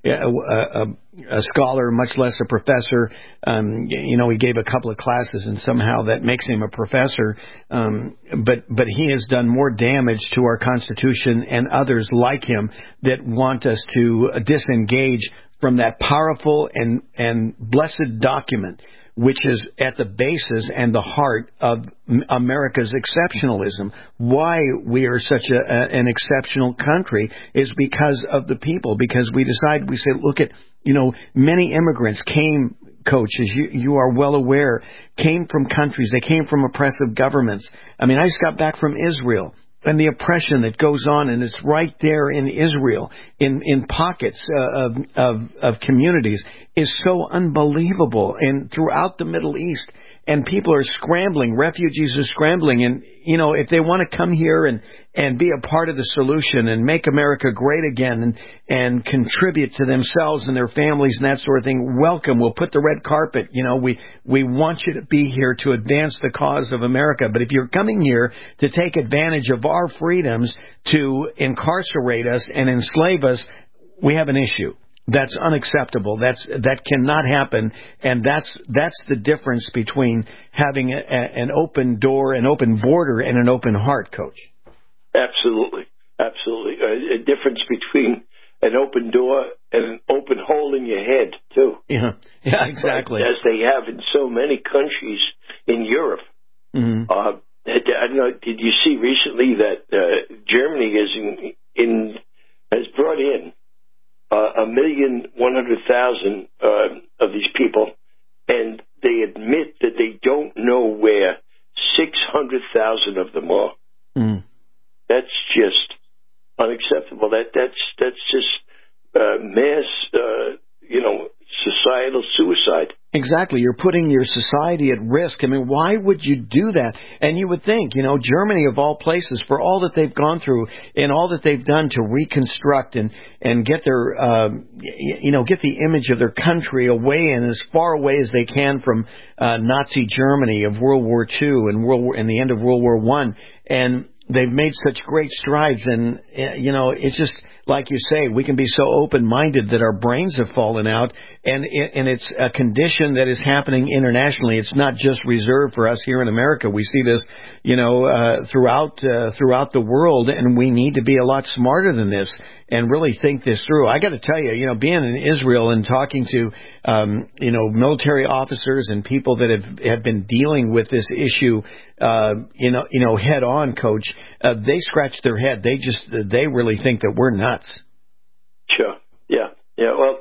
a scholar, much less a professor. He gave a couple of classes, and somehow that makes him a professor. But he has done more damage to our Constitution and others like him that want us to disengage from that powerful and blessed document, which is at the basis and the heart of America's exceptionalism. Why we are such an exceptional country is because of the people, because we say, look at, many immigrants came, Coach, as you are well aware, came from countries, they came from oppressive governments. I mean, I just got back from Israel. And the oppression that goes on, and it's right there in Israel, in pockets of communities, is so unbelievable. And throughout the Middle East, and people are scrambling, refugees are scrambling, and if they want to come here and be a part of the solution and make America great again and contribute to themselves and their families and that sort of thing, welcome. We'll put the red carpet. We want you to be here to advance the cause of America. But if you're coming here to take advantage of our freedoms to incarcerate us and enslave us, we have an issue. That's unacceptable. That cannot happen, and that's the difference between having an open door, an open border, and an open heart, Coach. Absolutely. Absolutely. A difference between an open door and an open hole in your head, too. Yeah, exactly. As they have in so many countries in Europe. Mm-hmm. I don't know, did you see recently that Germany has brought in 1,100,000 of these people, and they admit that they don't know where 600,000 of them are. Mm. That's just unacceptable. That's just mass, societal suicide. Exactly. You're putting your society at risk. I mean, why would you do that? And you would think, Germany of all places, for all that they've gone through and all that they've done to reconstruct and get their, get the image of their country away and as far away as they can from Nazi Germany of World War II and the end of World War I. And they've made such great strides, and it's just like you say, we can be so open-minded that our brains have fallen out, and it's a condition that is happening internationally. It's not just reserved for us here in America. We see this, throughout the world, and we need to be a lot smarter than this and really think this through. I got to tell you, being in Israel and talking to military officers and people that have been dealing with this issue, head on, Coach. They scratch their head. They really think that we're nuts. Sure. Yeah. Well,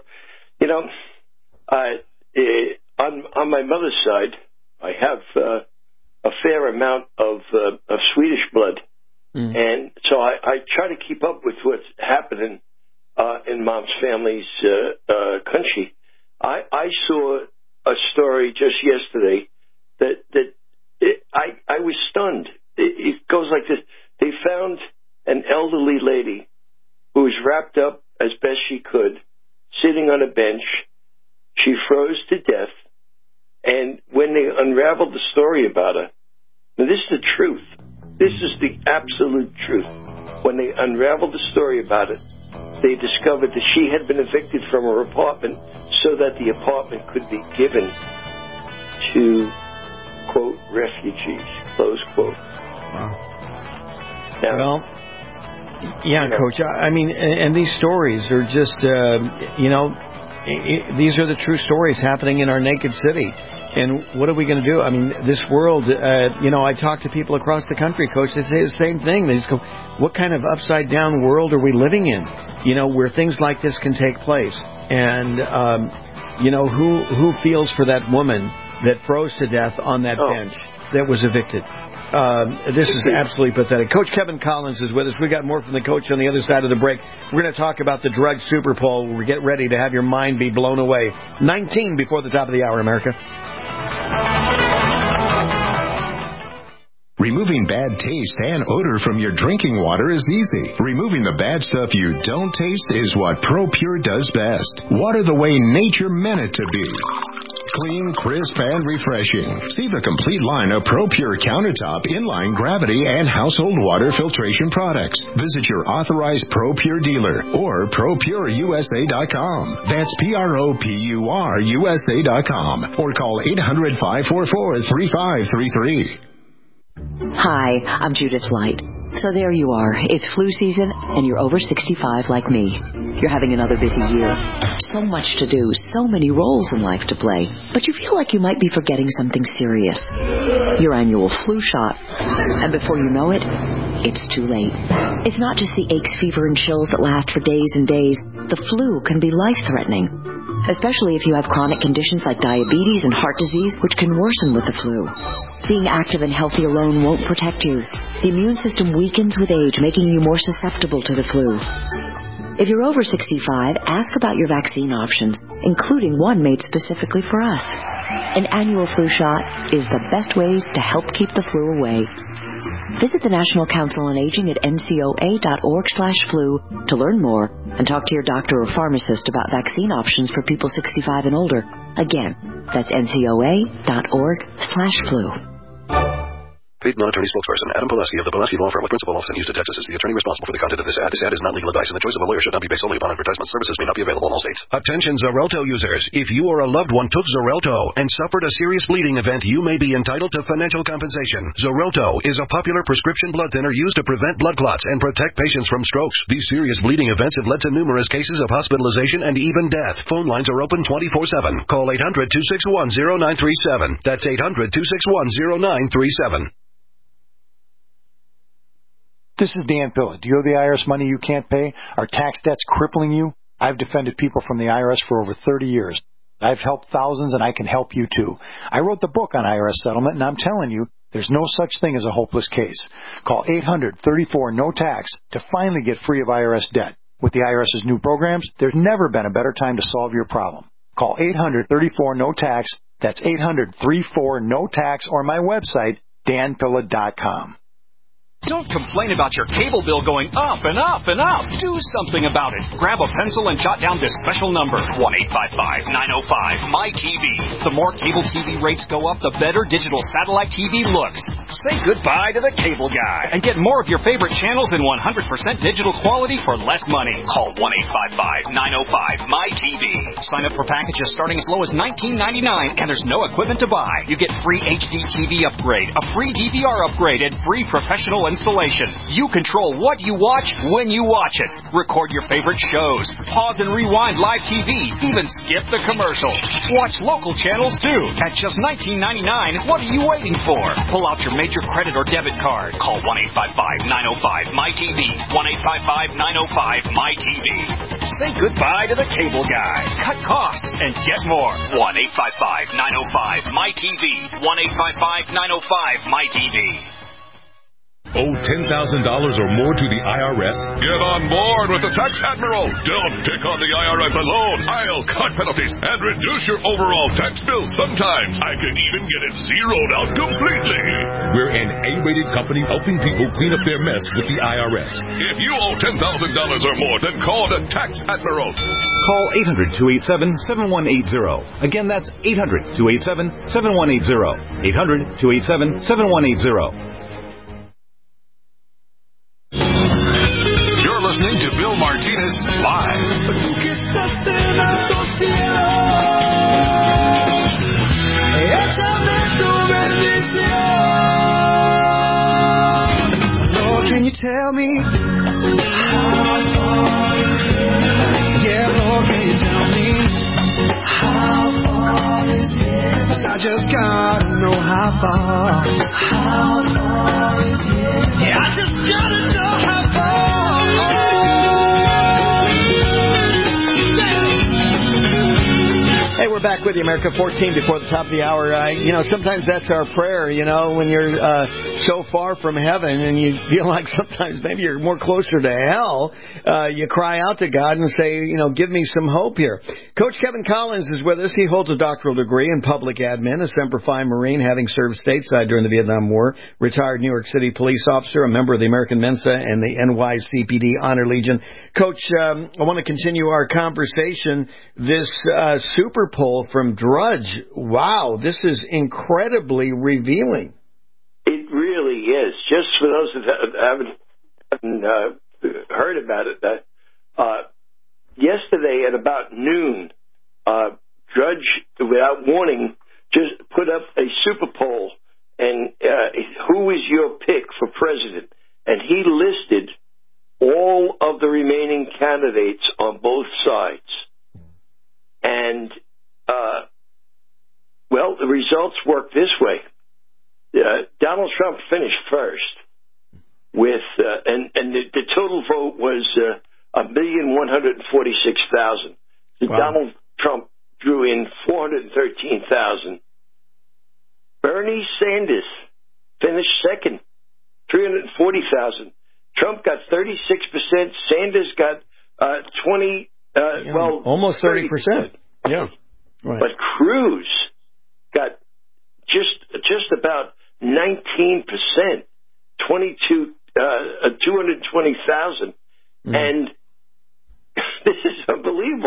on my mother's side, I have a fair amount of Swedish blood, and so I try to keep up with what's happening in Mom's family's country. I saw a story just yesterday that I was stunned. It goes like this. They found an elderly lady who was wrapped up as best she could, sitting on a bench. She froze to death, and when they unraveled the story about her, now this is the truth. This is the absolute truth. When they unraveled the story about it, they discovered that she had been evicted from her apartment so that the apartment could be given to, quote, refugees, close quote. Wow. Well, yeah, Coach. I mean, and these stories are just, these are the true stories happening in our naked city. And what are we going to do? I mean, this world, I talk to people across the country, Coach, they say the same thing. They just go, what kind of upside down world are we living in? Where things like this can take place. And, who feels for that woman that froze to death on that bench that was evicted? This is absolutely pathetic. Coach Kevin Collins is with us. We got more from the coach on the other side of the break. We're going to talk about the drug Super Bowl where we get ready to have your mind be blown away. 19 before the top of the hour, America. Removing bad taste and odor from your drinking water is easy. Removing the bad stuff you don't taste is what ProPure does best. Water the way nature meant it to be. Clean, crisp, and refreshing. See the complete line of ProPure countertop, inline gravity, and household water filtration products. Visit your authorized ProPure dealer or ProPureUSA.com. That's ProPureUSA.com or call 800-544-3533. Hi, I'm Judith Light. So there you are. It's flu season, and you're over 65 like me. You're having another busy year. So much to do, so many roles in life to play. But you feel like you might be forgetting something serious. Your annual flu shot. And before you know it, it's too late. It's not just the aches, fever, and chills that last for days and days. The flu can be life-threatening, especially if you have chronic conditions like diabetes and heart disease, which can worsen with the flu. Being active and healthy alone won't protect you. The immune system weakens with age, making you more susceptible to the flu. If you're over 65, ask about your vaccine options, including one made specifically for us. An annual flu shot is the best way to help keep the flu away. Visit the National Council on Aging at ncoa.org/flu to learn more and talk to your doctor or pharmacist about vaccine options for people 65 and older. Again, that's ncoa.org/flu. Paid non-attorney spokesperson Adam Pileski of the Pileski Law Firm with principal office in Houston, Texas is the attorney responsible for the content of this ad. This ad is not legal advice, and the choice of a lawyer should not be based solely upon advertisement. Services may not be available in all states. Attention Xarelto users. If you or a loved one took Xarelto and suffered a serious bleeding event, you may be entitled to financial compensation. Xarelto is a popular prescription blood thinner used to prevent blood clots and protect patients from strokes. These serious bleeding events have led to numerous cases of hospitalization and even death. Phone lines are open 24/7. Call 800-261-0937. That's 800-261-0937. This is Dan Pilla. Do you owe the IRS money you can't pay? Are tax debts crippling you? I've defended people from the IRS for over 30 years. I've helped thousands, and I can help you too. I wrote the book on IRS settlement, and I'm telling you, there's no such thing as a hopeless case. Call 800-34-NO-TAX to finally get free of IRS debt. With the IRS's new programs, there's never been a better time to solve your problem. Call 800-34-NO-TAX. That's 800-34-NO-TAX, or my website, danpilla.com. Don't complain about your cable bill going up and up and up. Do something about it. Grab a pencil and jot down this special number, 1-855-905-MY-TV. The more cable TV rates go up, the better digital satellite TV looks. Say goodbye to the cable guy and get more of your favorite channels in 100% digital quality for less money. Call 1-855-905-MY-TV. Sign up for packages starting as low as $19.99, and there's no equipment to buy. You get free HD TV upgrade, a free DVR upgrade, and free professional installation. You control what you watch when you watch it. Record your favorite shows. Pause and rewind live TV. Even skip the commercials. Watch local channels too. At just $19.99, what are you waiting for? Pull out your major credit or debit card. Call 1-855-905-MY-TV. 1-855-905-MY-TV. Say goodbye to the cable guy. Cut costs and get more. 1-855-905-MY-TV. 1-855-905-MY-TV. Owe $10,000 or more to the IRS? Get on board with the Tax Admiral. Don't pick on the IRS alone. I'll cut penalties and reduce your overall tax bill. Sometimes I can even get it zeroed out completely. We're an A-rated company helping people clean up their mess with the IRS. If you owe $10,000 or more, then call the Tax Admiral. Call 800-287-7180. Again, that's 800-287-7180. 800-287-7180. Listening to Bill Martinez Live. Lord, can you tell me how far is heaven? Yeah, Lord, can you tell me how far is heaven? I just gotta know how far. How far is heaven? Yeah, I just gotta know how far. Hey, we're back with you, America. 14 before the top of the hour. Sometimes that's our prayer, when you're so far from heaven and you feel like sometimes maybe you're more closer to hell. You cry out to God and say, give me some hope here. Coach Kevin Collins is with us. He holds a doctoral degree in public admin, a Semper Fi Marine, having served stateside during the Vietnam War, retired New York City police officer, a member of the American Mensa and the NYCPD Honor Legion. Coach, I want to continue our conversation. This super poll from Drudge. Wow, this is incredibly revealing. It really is. Just for those that haven't heard about it, yesterday at about noon, Drudge, without warning, just put up a super poll, and who is your pick for president? And he listed all of the remaining candidates on both sides. And, the results work this way. Donald Trump finished first with, and the total vote was 1,146,000. Wow. Donald Trump drew in 413,000. Bernie Sanders finished second, 340,000. Trump got 36%. Sanders got 20. Almost 30%. Yeah. Right. But Cruz got just about 19%, 220,000. And this is unbelievable.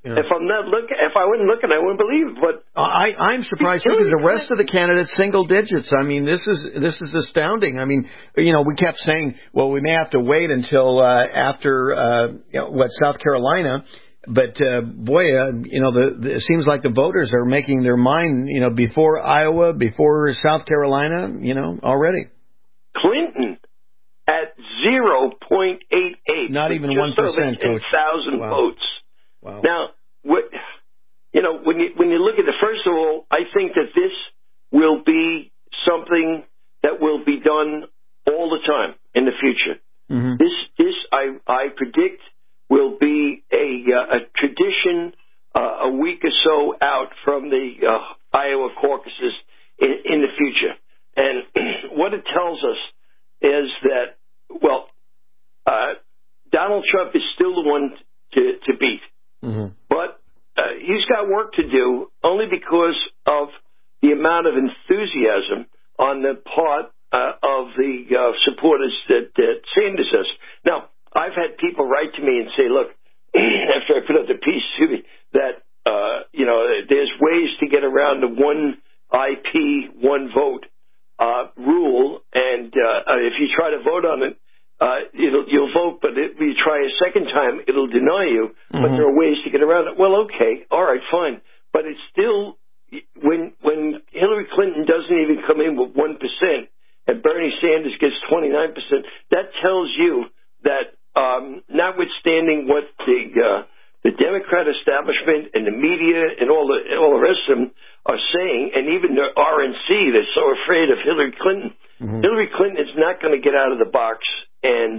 Yeah. If I wasn't looking, I wouldn't believe it. But I'm surprised because the rest of the candidates single digits. I mean, this is astounding. I mean, we kept saying, well, we may have to wait until after South Carolina. But it seems like the voters are making their mind, before Iowa, before South Carolina, already. Clinton at 0.88, not even 1%, Coach. 10,000 votes. Wow. Now, when you look at it, first of all, I think that this will be something that will be done all the time in the future. Mm-hmm. This I predict will be a tradition a week or so out from the Iowa caucuses in the future. And what it tells us is that, Donald Trump is still the one to beat. Mm-hmm. But he's got work to do only because of the amount of enthusiasm on the part of the supporters that Sanders has. Now, I've had people write to me and say, look, after I put out the piece, that, there's ways to get around the one IP, one vote rule, and if you try to vote on it, you'll vote, but if you try a second time, it'll deny you. Mm-hmm. But there are ways to get around it. Well, okay, all right, fine. But it's still, when Hillary Clinton doesn't even come in with 1% and Bernie Sanders gets 29%, that tells you that notwithstanding what the Democrat establishment and the media and all the rest of them are saying, and even the RNC that's so afraid of Hillary Clinton, mm-hmm. Hillary Clinton is not going to get out of the box. And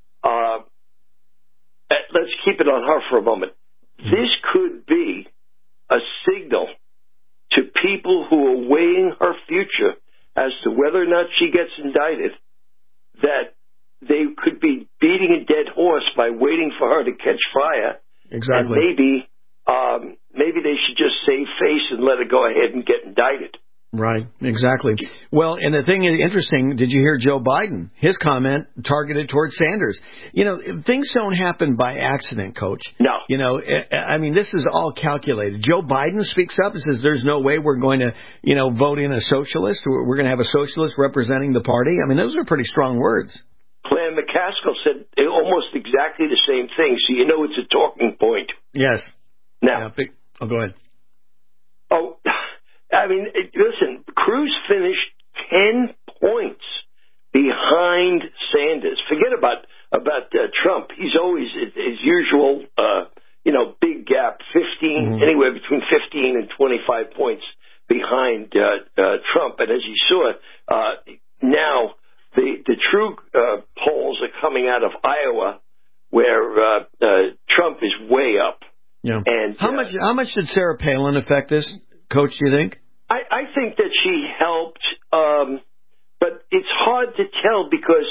let's keep it on her for a moment. Mm-hmm. This could be a signal to people who are weighing her future as to whether or not she gets indicted, that they could be beating a dead horse by waiting for her to catch fire. Exactly. And maybe they should just save face and let her go ahead and get indicted. Right, exactly. Well, and the thing is interesting, did you hear Joe Biden? His comment targeted towards Sanders. Things don't happen by accident, Coach. No. I mean, this is all calculated. Joe Biden speaks up and says there's no way we're going to, vote in a socialist. We're going to have a socialist representing the party. I mean, those are pretty strong words. Clan McCaskill said almost exactly the same thing, so it's a talking point. Yes. Now. Yeah, go ahead. Oh, I mean, listen, Cruz finished 10 points behind Sanders. Forget about Trump. He's always, his usual, big gap, 15, anywhere between 15 and 25 points behind Trump. And as you saw, now the true polls are coming out of Iowa, where Trump is way up. Yeah. And how much did Sarah Palin affect this, Coach, do you think? I think that she helped, but it's hard to tell because,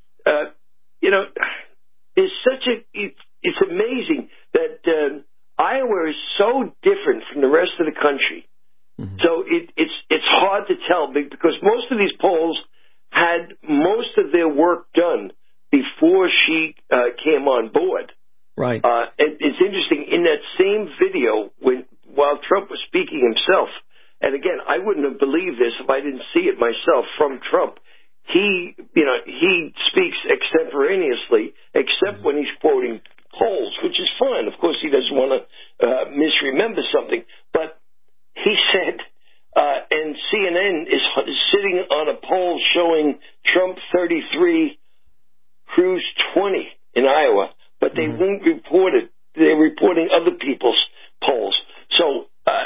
it's amazing that Iowa is so different from the rest of the country. Mm-hmm. So it's hard to tell because most of these polls had most of their work done before she came on board. Right. It's interesting, in that same video, while Trump was speaking himself, and again, I wouldn't have believed this if I didn't see it myself from Trump. He speaks extemporaneously, except when he's quoting polls, which is fine. Of course, he doesn't want to misremember something. But he said, and CNN is sitting on a poll showing Trump 33, Cruz 20 in Iowa, but they won't report it. They're reporting other people's polls. So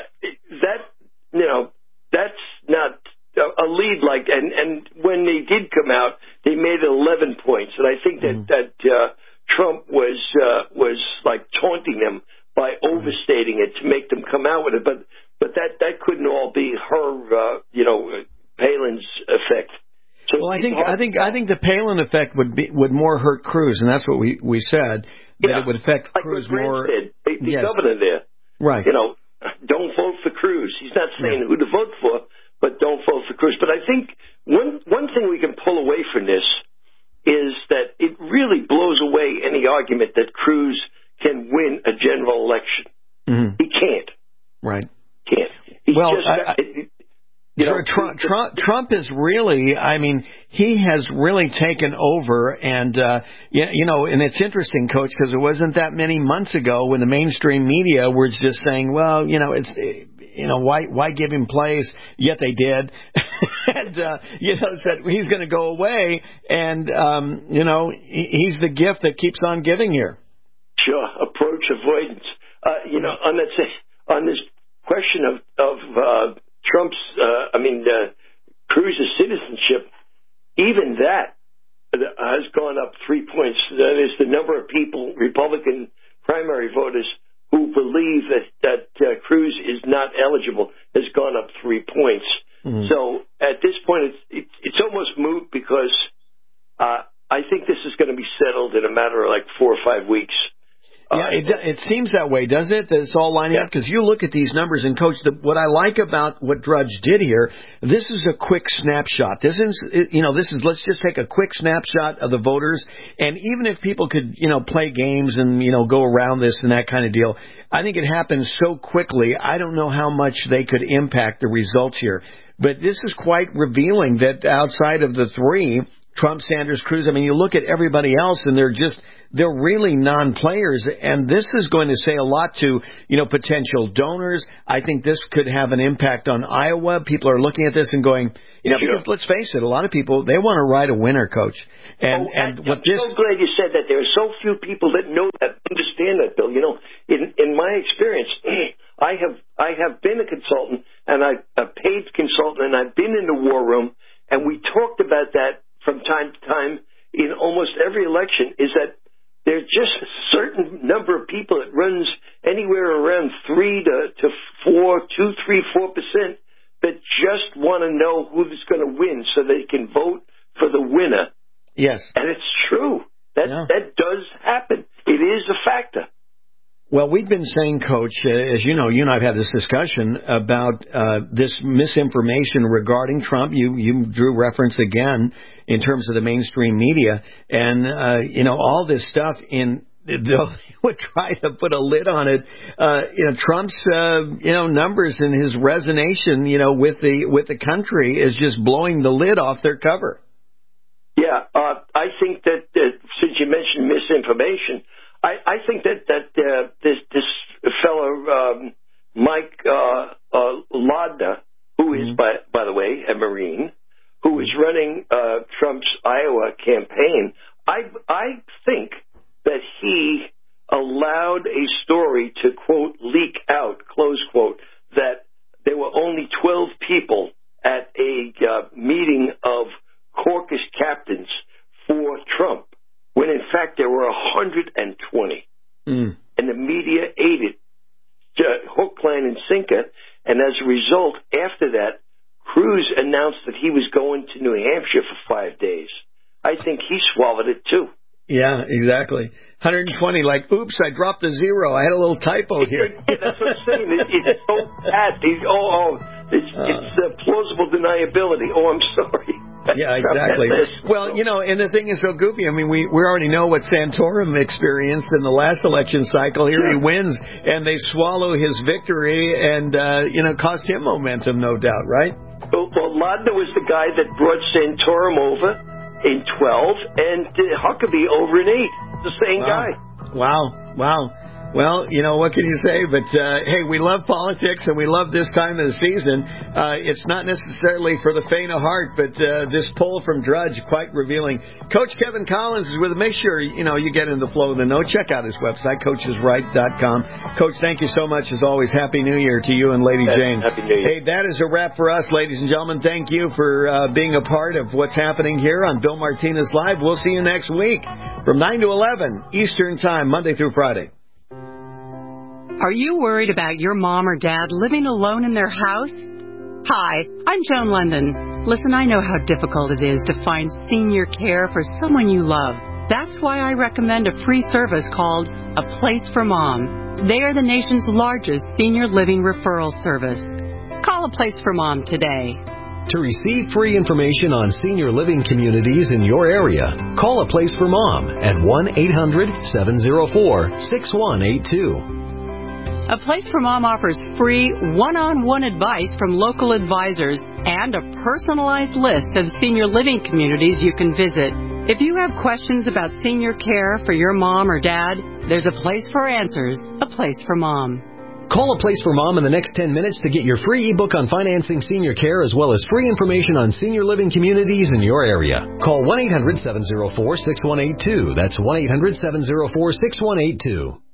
that's not a lead like. And when they did come out, they made it 11 points, and I think that Trump was like taunting them by overstating it to make them come out with it. But that couldn't all be her, Palin's effect. So well, I think the Palin effect would more hurt Cruz, and that's what we said, that it would affect like Cruz more. The yes. governor there, right? Don't vote for Cruz. He's not saying who to vote for, but don't vote for Cruz. But I think one thing we can pull away from this is that it really blows away any argument that Cruz can win a general election. Mm-hmm. He can't. Right. Can't. He's Trump is really, I mean, he has really taken over, and and it's interesting, Coach, because it wasn't that many months ago when the mainstream media was just saying, well, why give him plays? Yet they did, and said he's going to go away, and he's the gift that keeps on giving here. Sure, approach avoidance. On this question of Trump's, Cruz's citizenship, even that has gone up 3 points. That is, the number of people, Republican primary voters, who believe that Cruz is not eligible has gone up 3 points. Mm-hmm. So at this point, it's almost moot because I think this is going to be settled in a matter of like 4 or 5 weeks. Yeah, it seems that way, doesn't it? That it's all lining up? Because you look at these numbers, and, Coach, what I like about what Drudge did here, this is a quick snapshot. This is let's just take a quick snapshot of the voters, and even if people could, play games and, go around this and that kind of deal, I think it happens so quickly, I don't know how much they could impact the results here. But this is quite revealing that outside of the three, Trump, Sanders, Cruz, you look at everybody else, and they're really non-players, and this is going to say a lot to, potential donors. I think this could have an impact on Iowa. People are looking at this and going, because let's face it, a lot of people, they want to ride a winner, Coach. I'm so glad you said that. There are so few people that know that, understand that, Bill. In my experience, I have been a consultant, and a paid consultant, and I've been in the war room, and we talked about that from time to time in almost every election, is that there's just a certain number of people that runs anywhere around 3 to 4%, 2, 3, 4% that just want to know who's going to win so they can vote for the winner. Yes. And it's true. That does happen. It is a factor. Well, we've been saying, Coach, as you know, you and I have had this discussion about this misinformation regarding Trump. You drew reference again in terms of the mainstream media, and all this stuff. They'll would try to put a lid on it. Trump's numbers and his resonance with the country is just blowing the lid off their cover. Yeah, I think that since you mentioned misinformation, I think that this fellow Mike Lodna, who is by the way a Marine, who is running Trump's Iowa campaign, I think that he allowed a story to, quote, leak out, close quote, that there were only 12 people at a meeting of caucus captains for Trump, when in fact there were 120. And the media ate it, hook, line, and sinker. And as a result, after that, Cruz announced that he was going to New Hampshire for 5 days. I think he swallowed it too. Yeah, exactly. 120, like, oops, I dropped the zero. I had a little typo here. Yeah, that's what I'm saying. It's so bad. It's plausible deniability. Oh, I'm sorry. Yeah, exactly. Well, and the thing is so goofy. I mean, we already know what Santorum experienced in the last election cycle. Here he wins, and they swallow his victory, and, cost him momentum, no doubt, right? Well, Lodna was the guy that brought Santorum over in 12 and Huckabee over in 8. The same guy. Wow. Well, what can you say? But, hey, we love politics, and we love this time of the season. It's not necessarily for the faint of heart, but this poll from Drudge, quite revealing. Coach Kevin Collins is with us. Make sure, you get in the flow of the know. Check out his website, coachesright.com. Coach, thank you so much. As always, Happy New Year to you and Lady Jane. Happy New Year. Hey, that is a wrap for us, ladies and gentlemen. Thank you for being a part of what's happening here on Bill Martinez Live. We'll see you next week from 9 to 11 Eastern Time, Monday through Friday. Are you worried about your mom or dad living alone in their house? Hi, I'm Joan London. Listen, I know how difficult it is to find senior care for someone you love. That's why I recommend a free service called A Place for Mom. They are the nation's largest senior living referral service. Call A Place for Mom today. To receive free information on senior living communities in your area, call A Place for Mom at 1-800-704-6182. A Place for Mom offers free one-on-one advice from local advisors and a personalized list of senior living communities you can visit. If you have questions about senior care for your mom or dad, there's a place for answers, A Place for Mom. Call A Place for Mom in the next 10 minutes to get your free ebook on financing senior care as well as free information on senior living communities in your area. Call 1-800-704-6182. That's 1-800-704-6182.